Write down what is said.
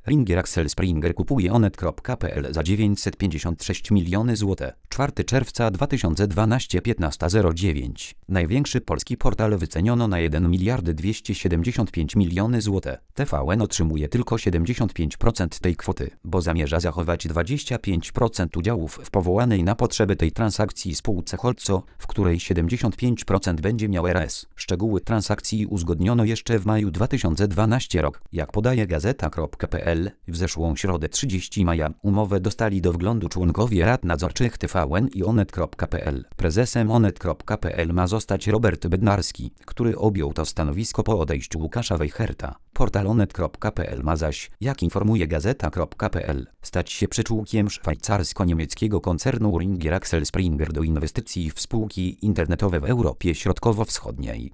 Ringier Axel Springer kupuje Onet.pl za 956 miliony zł. 4 czerwca 2012 15:09. Największy polski portal wyceniono na 1 miliard 275 miliony zł. TVN otrzymuje tylko 75% tej kwoty, bo zamierza zachować 25% udziałów w powołanej na potrzeby tej transakcji spółce Holco, w której 75% będzie miał RS. Szczegóły transakcji uzgodniono jeszcze w maju 2012 rok. Jak podaje Gazeta.pl, w zeszłą środę 30 maja umowę dostali do wglądu członkowie rad nadzorczych TVN i Onet.pl. Prezesem Onet.pl ma zostać Robert Bednarski, który objął to stanowisko po odejściu Łukasza Wejherta. Portal Onet.pl ma zaś, jak informuje Gazeta.pl, stać się przyczółkiem szwajcarsko-niemieckiego koncernu Ringier Axel Springer do inwestycji w spółki internetowe w Europie Środkowo-Wschodniej.